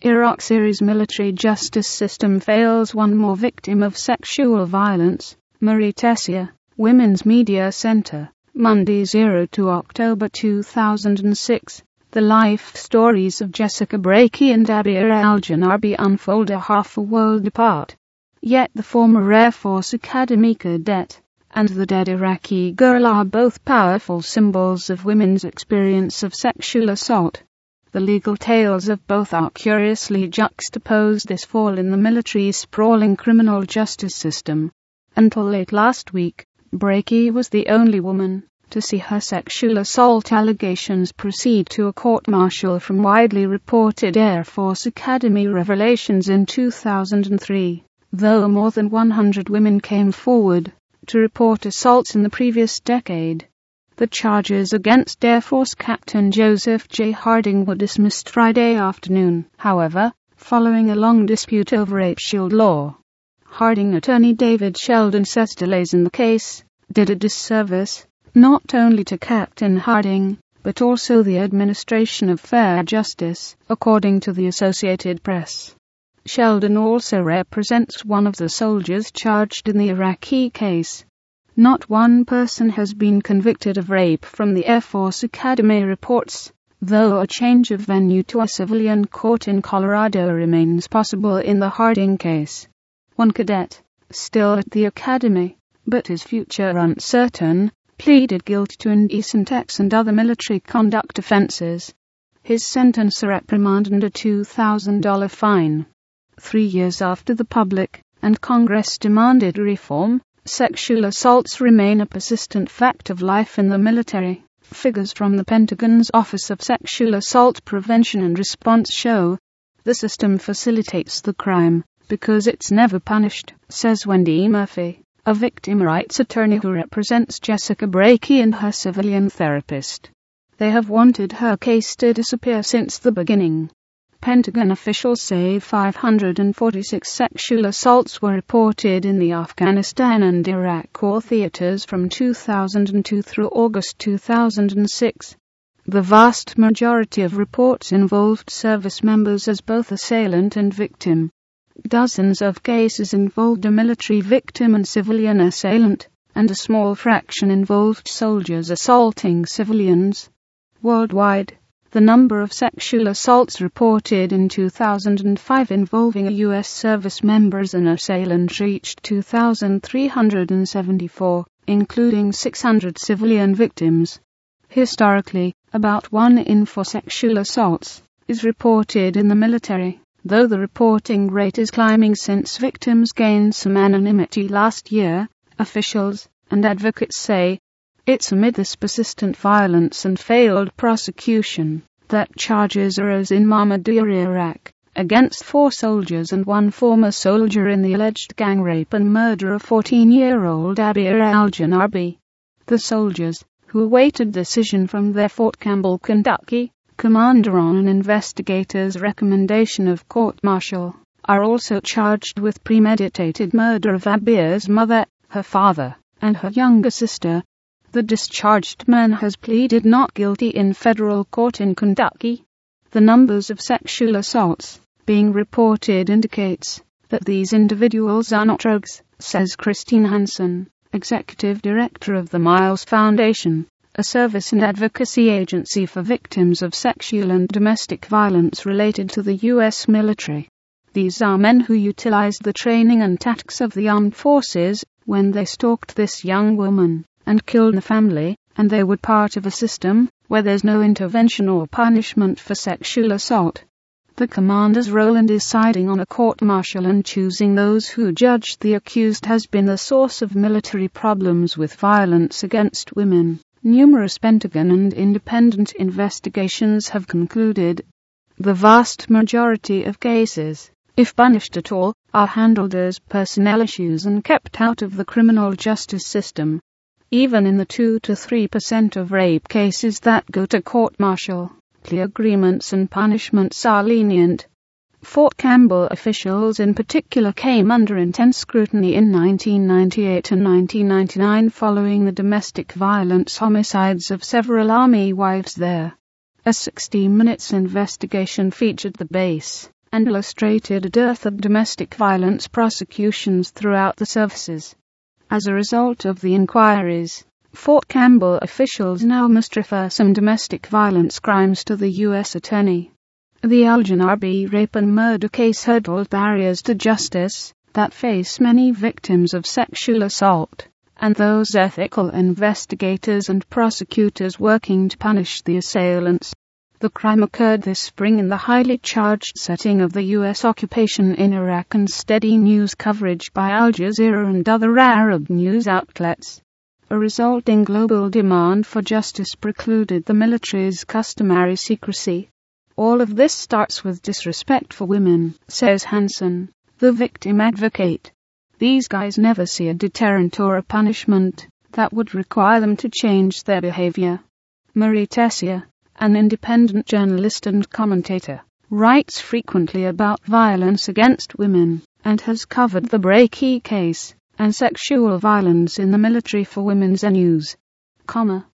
Iraq Syria's military justice system fails one more victim of sexual violence. Marie Tessier, Women's Media Center, Monday 02 October 2006. The life stories of Jessica Brakey and Abir Al-Janarbi unfold a half a world apart. Yet the former Air Force Academy cadet and the dead Iraqi girl are both powerful symbols of women's experience of sexual assault. The legal tales of both are curiously juxtaposed this fall in the military's sprawling criminal justice system. Until late last week, Brakey was the only woman to see her sexual assault allegations proceed to a court-martial from widely reported Air Force Academy revelations in 2003, though more than 100 women came forward to report assaults in the previous decade. The charges against Air Force Captain Joseph J. Harding were dismissed Friday afternoon, however, following a long dispute over rape shield law. Harding attorney David Sheldon says delays in the case did a disservice not only to Captain Harding, but also the administration of fair justice, according to the Associated Press. Sheldon also represents one of the soldiers charged in the Iraqi case. Not one person has been convicted of rape from the Air Force Academy reports, though a change of venue to a civilian court in Colorado remains possible in the Harding case. One cadet, still at the academy, but his future uncertain, pleaded guilty to indecent acts and other military conduct offenses. His sentence: a reprimand and a $2,000 fine. 3 years after the public and Congress demanded reform, sexual assaults remain a persistent fact of life in the military. Figures from the Pentagon's Office of Sexual Assault Prevention and Response show the system facilitates the crime because it's never punished, says Wendy Murphy, a victim rights attorney who represents Jessica Brakey and her civilian therapist. They have wanted her case to disappear since the beginning. Pentagon officials say 546 sexual assaults were reported in the Afghanistan and Iraq war theaters from 2002 through August 2006. The vast majority of reports involved service members as both assailant and victim. Dozens of cases involved a military victim and civilian assailant, and a small fraction involved soldiers assaulting civilians. Worldwide, the number of sexual assaults reported in 2005 involving a U.S. service member as an assailant reached 2,374, including 600 civilian victims. Historically, about 1 in 4 sexual assaults is reported in the military, though the reporting rate is climbing since victims gained some anonymity last year, officials and advocates say. It's amid this persistent violence and failed prosecution that charges arose in Mahmudiyah, Iraq, against 4 soldiers and 1 former soldier in the alleged gang rape and murder of 14-year-old Abir Al-Janarbi. The soldiers, who awaited decision from their Fort Campbell, Kentucky, commander on an investigator's recommendation of court-martial, are also charged with premeditated murder of Abir's mother, her father, and her younger sister. The discharged man has pleaded not guilty in federal court in Kentucky. The numbers of sexual assaults being reported indicates that these individuals are not rogues, says Christine Hansen, executive director of the Miles Foundation, a service and advocacy agency for victims of sexual and domestic violence related to the U.S. military. These are men who utilized the training and tactics of the armed forces when they stalked this young woman and killed the family, and they were part of a system where there's no intervention or punishment for sexual assault. The commander's role in deciding on a court-martial and choosing those who judge the accused has been the source of military problems with violence against women. Numerous Pentagon and independent investigations have concluded the vast majority of cases, if punished at all, are handled as personnel issues and kept out of the criminal justice system. Even in the 2 to 3% of rape cases that go to court-martial, plea agreements and punishments are lenient. Fort Campbell officials in particular came under intense scrutiny in 1998 and 1999 following the domestic violence homicides of several Army wives there. A 60 Minutes investigation featured the base and illustrated a dearth of domestic violence prosecutions throughout the services. As a result of the inquiries, Fort Campbell officials now must refer some domestic violence crimes to the U.S. Attorney. The Elgin RB rape and murder case hurdled barriers to justice that face many victims of sexual assault, and those ethical investigators and prosecutors working to punish the assailants. The crime occurred this spring in the highly charged setting of the U.S. occupation in Iraq, and steady news coverage by Al Jazeera and other Arab news outlets. A resulting global demand for justice precluded the military's customary secrecy. All of this starts with disrespect for women, says Hansen, the victim advocate. These guys never see a deterrent or a punishment that would require them to change their behavior. Marie Tessier, an independent journalist and commentator, writes frequently about violence against women and has covered the Brakey case and sexual violence in the military for Women's News,